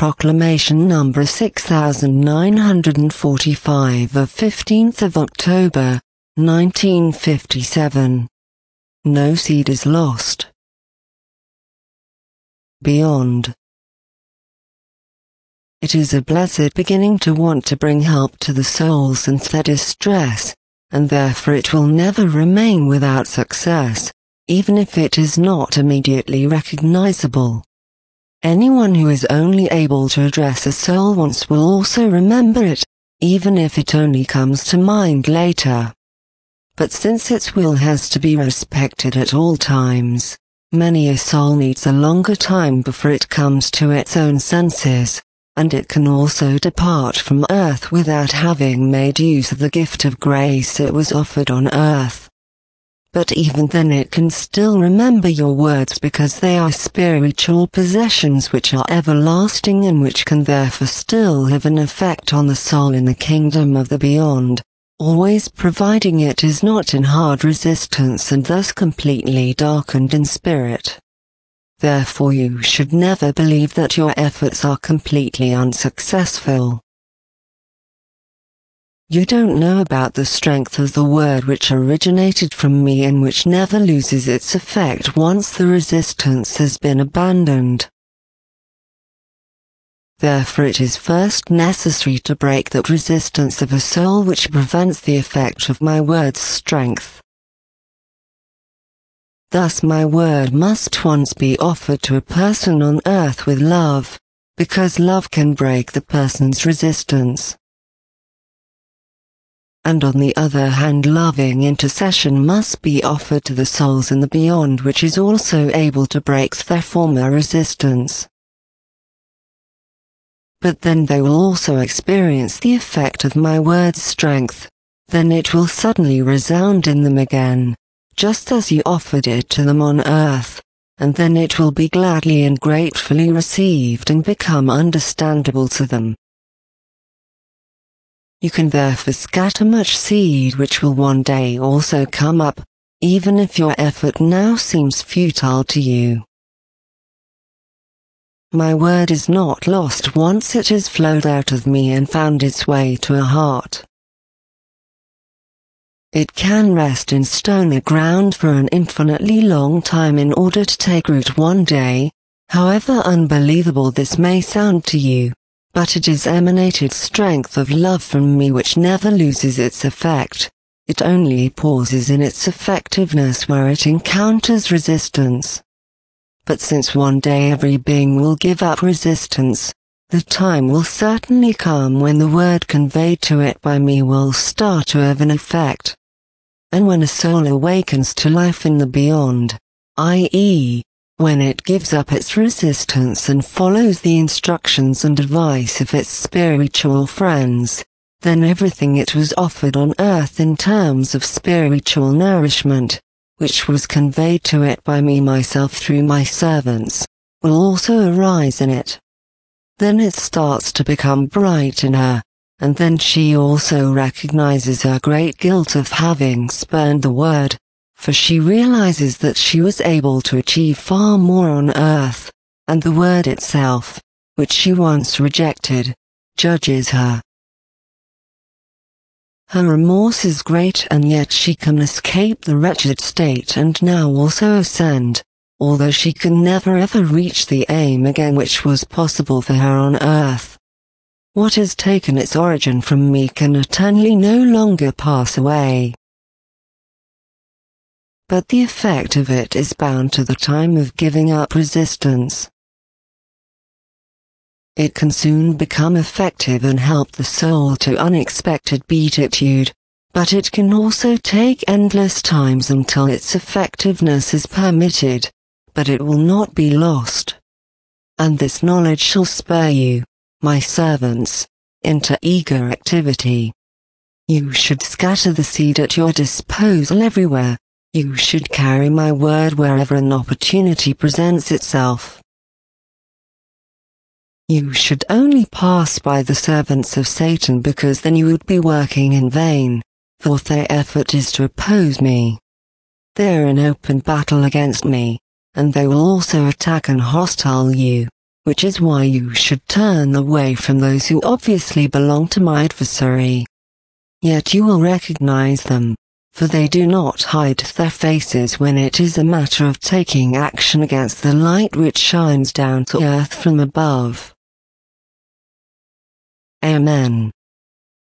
Proclamation number 6945 of 15th of October, 1957. No seed is lost. Beyond. It is a blessed beginning to want to bring help to the souls in their distress, and therefore it will never remain without success, even if it is not immediately recognizable. Anyone who is only able to address a soul once will also remember it, even if it only comes to mind later. But since its will has to be respected at all times, many a soul needs a longer time before it comes to its own senses, and it can also depart from earth without having made use of the gift of grace it was offered on earth. But even then it can still remember your words because they are spiritual possessions which are everlasting and which can therefore still have an effect on the soul in the kingdom of the beyond, always providing it is not in hard resistance and thus completely darkened in spirit. Therefore you should never believe that your efforts are completely unsuccessful. You don't know about the strength of the word which originated from me and which never loses its effect once the resistance has been abandoned. Therefore it is first necessary to break that resistance of a soul which prevents the effect of my word's strength. Thus my word must once be offered to a person on earth with love, because love can break the person's resistance. And on the other hand, loving intercession must be offered to the souls in the beyond, which is also able to break their former resistance. But then they will also experience the effect of my word's strength, then it will suddenly resound in them again, just as you offered it to them on earth, and then it will be gladly and gratefully received and become understandable to them. You can therefore scatter much seed which will one day also come up, even if your effort now seems futile to you. My word is not lost once it has flowed out of me and found its way to a heart. It can rest in stony ground for an infinitely long time in order to take root one day, however unbelievable this may sound to you, but it is emanated strength of love from me which never loses its effect, it only pauses in its effectiveness where it encounters resistance. But since one day every being will give up resistance, the time will certainly come when the word conveyed to it by me will start to have an effect. And when a soul awakens to life in the beyond, i.e., when it gives up its resistance and follows the instructions and advice of its spiritual friends, then everything it was offered on earth in terms of spiritual nourishment, which was conveyed to it by me myself through my servants, will also arise in it. Then it starts to become bright in her, and then she also recognizes her great guilt of having spurned the word, for she realizes that she was able to achieve far more on earth, and the word itself, which she once rejected, judges her. Her remorse is great, and yet she can escape the wretched state and now also ascend, although she can never ever reach the aim again which was possible for her on earth. What has taken its origin from me can eternally no longer pass away. But the effect of it is bound to the time of giving up resistance. It can soon become effective and help the soul to unexpected beatitude, but it can also take endless times until its effectiveness is permitted, but it will not be lost. And this knowledge shall spur you, my servants, into eager activity. You should scatter the seed at your disposal everywhere. You should carry my word wherever an opportunity presents itself. You should only pass by the servants of Satan, because then you would be working in vain, for their effort is to oppose me. They are in open battle against me, and they will also attack and hostile you, which is why you should turn away from those who obviously belong to my adversary. Yet you will recognize them, for they do not hide their faces when it is a matter of taking action against the light which shines down to earth from above. Amen.